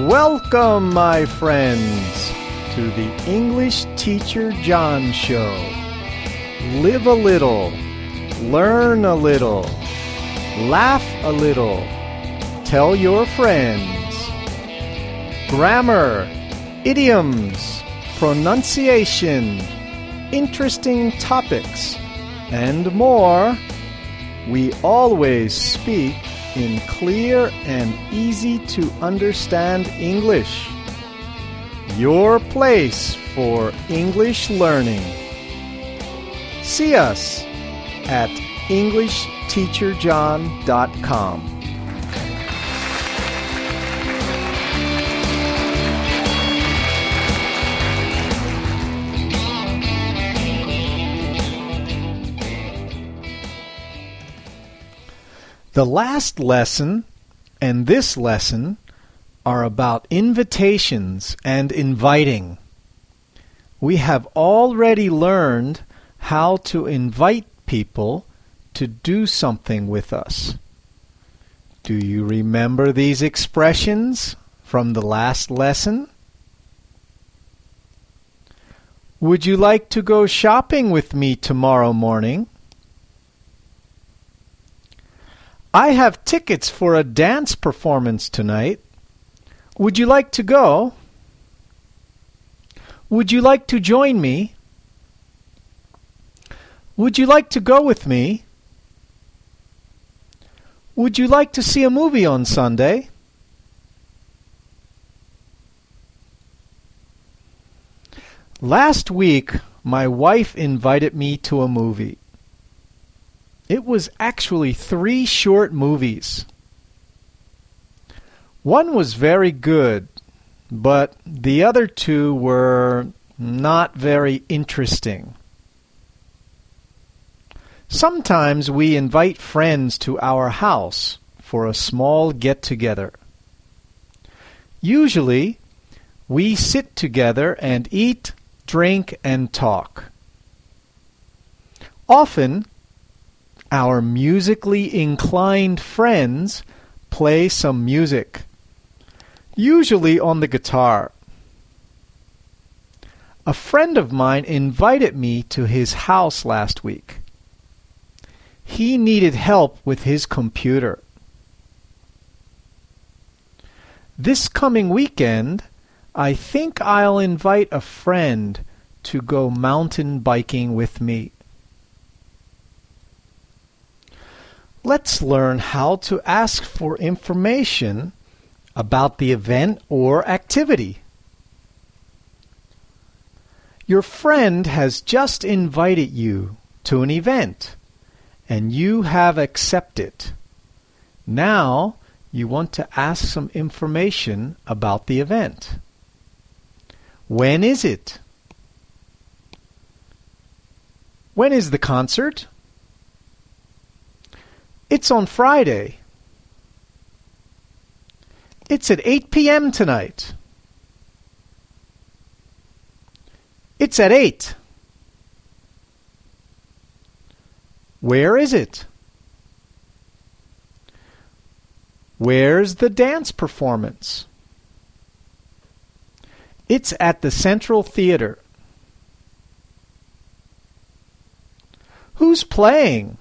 Welcome, my friends, to the English Teacher John Show. Live a little, learn a little, laugh a little, tell your friends. Grammar, idioms, pronunciation, interesting topics, and more. We always speak in clear and easy to understand English. Your place for English learning. See us at EnglishTeacherJohn.com. The last lesson and this lesson are about invitations and inviting. We have already learned how to invite people to do something with us. Do you remember these expressions from the last lesson? Would you like to go shopping with me tomorrow morning? I have tickets for a dance performance tonight. Would you like to go? Would you like to join me? Would you like to go with me? Would you like to see a movie on Sunday? Last week, my wife invited me to a movie. It was actually 3 short movies. One was very good, but the other 2 were not very interesting. Sometimes we invite friends to our house for a small get-together. Usually, we sit together and eat, drink, and talk. Often, our musically inclined friends play some music, usually on the guitar. A friend of mine invited me to his house last week. He needed help with his computer. This coming weekend, I think I'll invite a friend to go mountain biking with me. Let's learn how to ask for information about the event or activity. Your friend has just invited you to an event, and you have accepted. Now, you want to ask some information about the event. When is it? When is the concert? It's on Friday. It's at 8 p.m. tonight. It's at 8. Where is it? Where's the dance performance? It's at the Central Theater. Who's playing?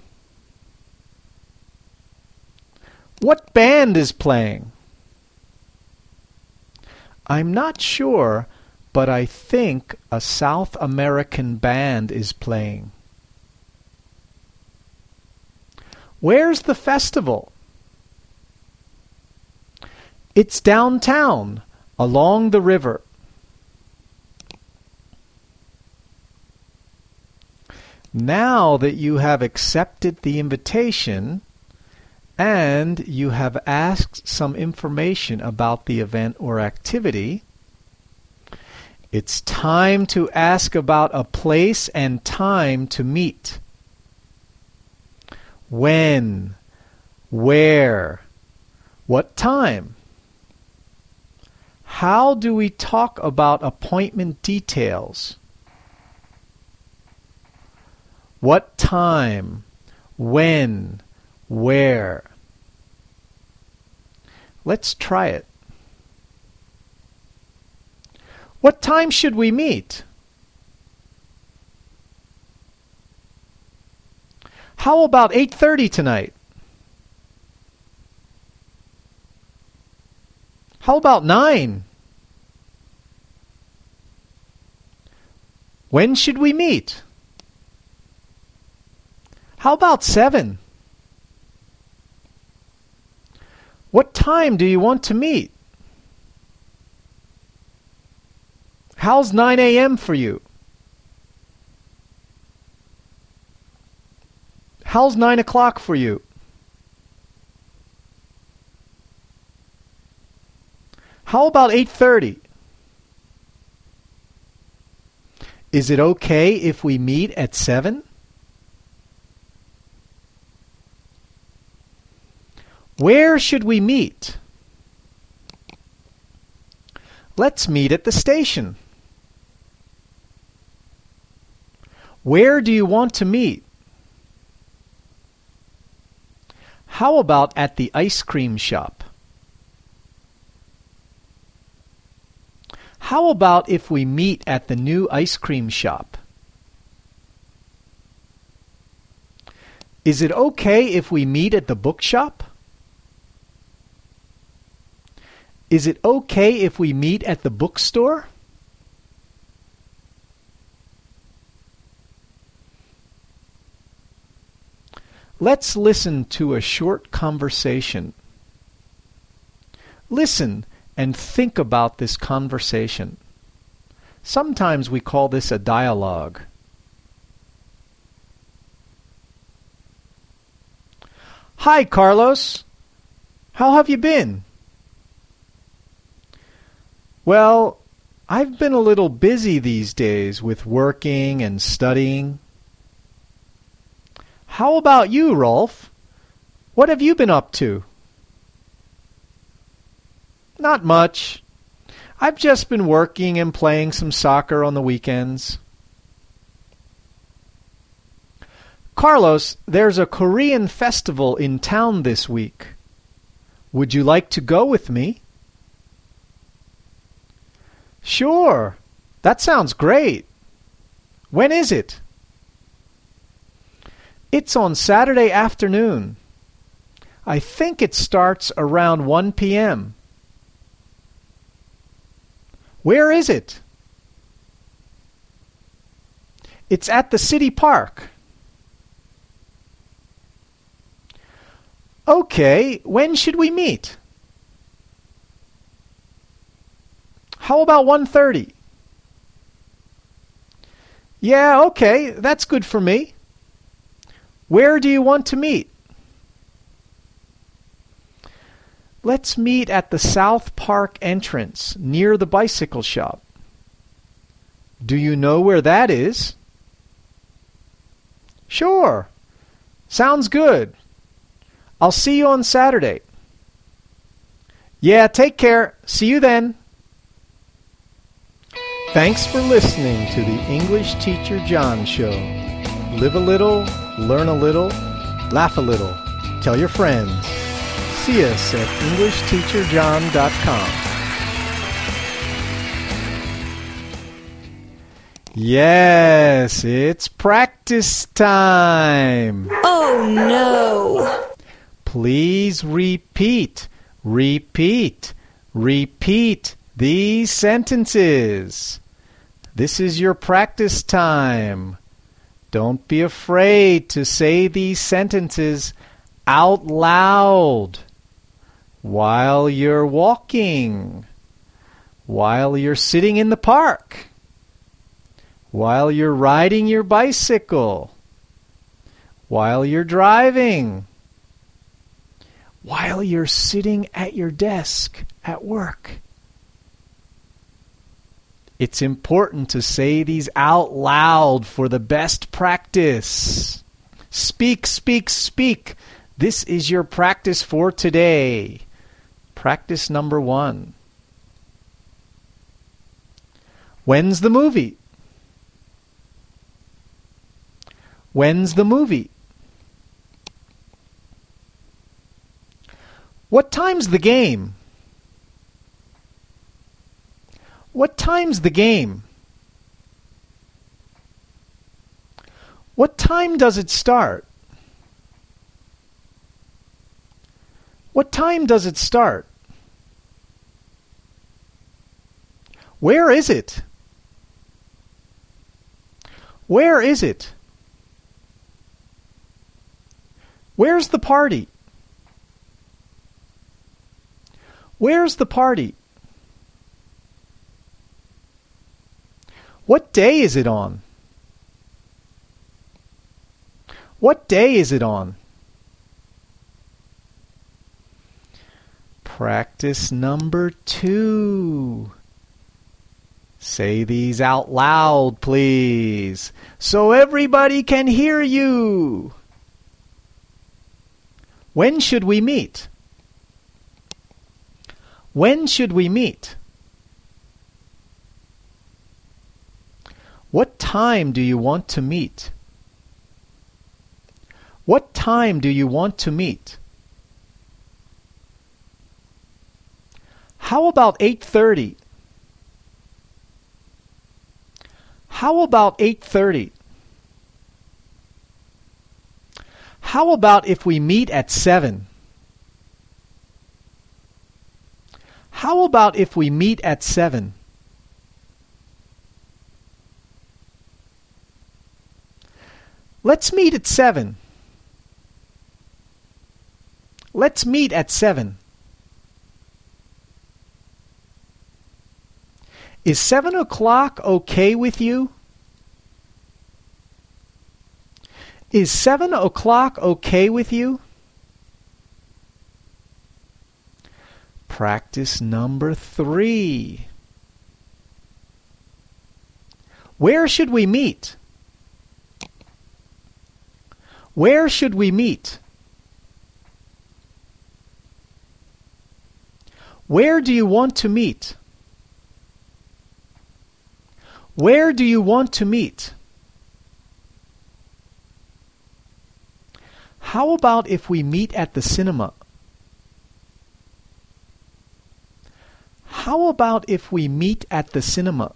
What band is playing? I'm not sure, but I think a South American band is playing. Where's the festival? It's downtown, along the river. Now that you have accepted the invitation, and you have asked some information about the event or activity, it's time to ask about a place and time to meet. When? Where? What time? How do we talk about appointment details? What time? When? Where? Let's try it. What time should we meet? How about 8:30 tonight? How about 9? When should we meet? How about 7? What time do you want to meet? How's 9 a.m. for you? How's 9 o'clock for you? How about 8:30? Is it okay if we meet at 7? Where should we meet? Let's meet at the station. Where do you want to meet? How about at the ice cream shop? How about if we meet at the new ice cream shop? Is it okay if we meet at the bookshop? Is it okay if we meet at the bookstore? Let's listen to a short conversation. Listen and think about this conversation. Sometimes we call this a dialogue. Hi, Carlos. How have you been? Well, I've been a little busy these days with working and studying. How about you, Rolf? What have you been up to? Not much. I've just been working and playing some soccer on the weekends. Carlos, there's a Korean festival in town this week. Would you like to go with me? Sure. That sounds great. When is it? It's on Saturday afternoon. I think it starts around 1 p.m. Where is it? It's at the city park. Okay, when should we meet? How about 1:30? Yeah, okay, that's good for me. Where do you want to meet? Let's meet at the South Park entrance near the bicycle shop. Do you know where that is? Sure. Sounds good. I'll see you on Saturday. Yeah, take care. See you then. Thanks for listening to the English Teacher John Show. Live a little, learn a little, laugh a little. Tell your friends. See us at EnglishTeacherJohn.com. Yes, it's practice time. Oh no! Please repeat, repeat, repeat these sentences. This is your practice time. Don't be afraid to say these sentences out loud while you're walking, while you're sitting in the park, while you're riding your bicycle, while you're driving, while you're sitting at your desk at work. It's important to say these out loud for the best practice. Speak, speak, speak. This is your practice for today. Practice number 1. When's the movie? When's the movie? What time's the game? What time's the game? What time does it start? What time does it start? Where is it? Where is it? Where's the party? Where's the party? What day is it on? What day is it on? Practice number 2. Say these out loud, please, so everybody can hear you. When should we meet? When should we meet? What time do you want to meet? What time do you want to meet? How about 8:30? How about 8:30? How about if we meet at 7? How about if we meet at 7? Let's meet at 7. Let's meet at 7. Is 7 o'clock okay with you? Is 7 o'clock okay with you? Practice number 3. Where should we meet? Where should we meet? Where do you want to meet? Where do you want to meet? How about if we meet at the cinema? How about if we meet at the cinema?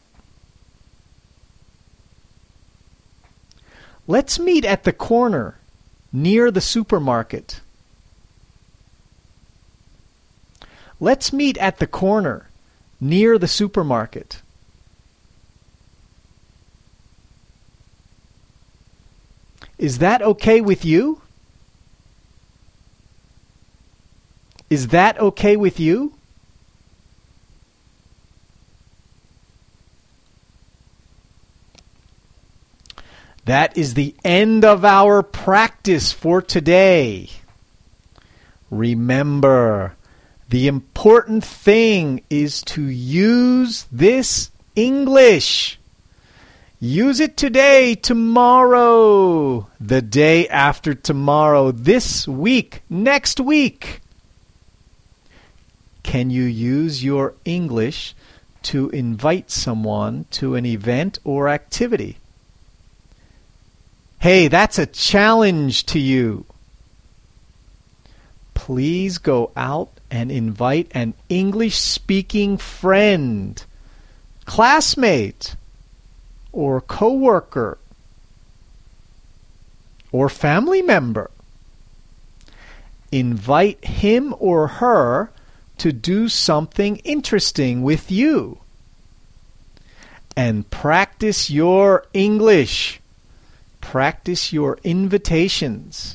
Let's meet at the corner near the supermarket. Let's meet at the corner near the supermarket. Is that okay with you? Is that okay with you? That is the end of our practice for today. Remember, the important thing is to use this English. Use it today, tomorrow, the day after tomorrow, this week, next week. Can you use your English to invite someone to an event or activity? Hey, that's a challenge to you. Please go out and invite an English-speaking friend, classmate, or coworker, or family member. Invite him or her to do something interesting with you. And practice your English. Practice your invitations.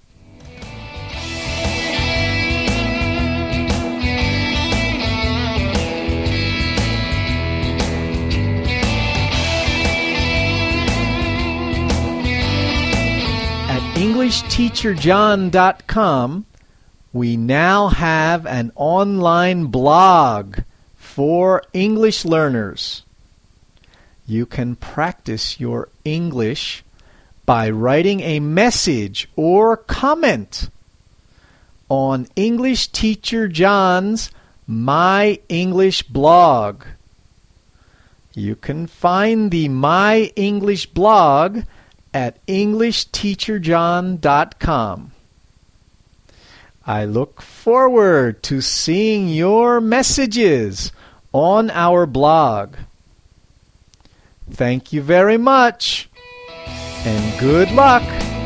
EnglishTeacherJohn.com, we now have an online blog for English learners. You can practice your English by writing a message or comment on English Teacher John's My English blog. You can find the My English blog at EnglishTeacherJohn.com. I look forward to seeing your messages on our blog. Thank you very much, and good luck!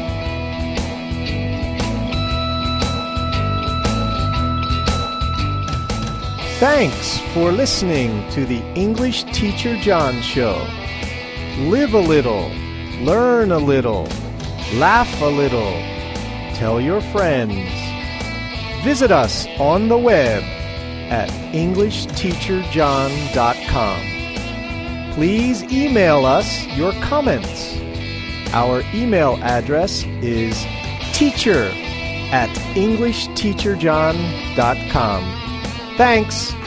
Thanks for listening to the English Teacher John Show. Live a little, learn a little, laugh a little, tell your friends. Visit us on the web at EnglishTeacherJohn.com. Please email us your comments. Our email address is teacher@EnglishTeacherJohn.com. Thanks.